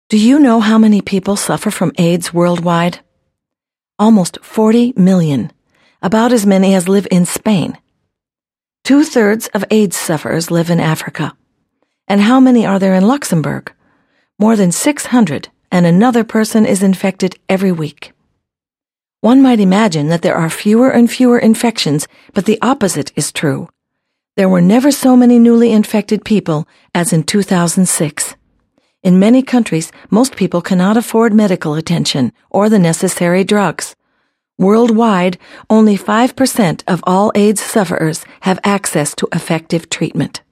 Do you know how many people suffer from AIDS worldwide? Almost 40 million, about as many as live in Spain. 2/3 of AIDS sufferers live in Africa. And how many are there in Luxembourg? More than 600, and another person is infected every week. One might imagine that there are fewer and fewer infections, but the opposite is true. There were never so many newly infected people as in 2006. In many countries, most people cannot afford medical attention or the necessary drugs. Worldwide, only 5% of all AIDS sufferers have access to effective treatment.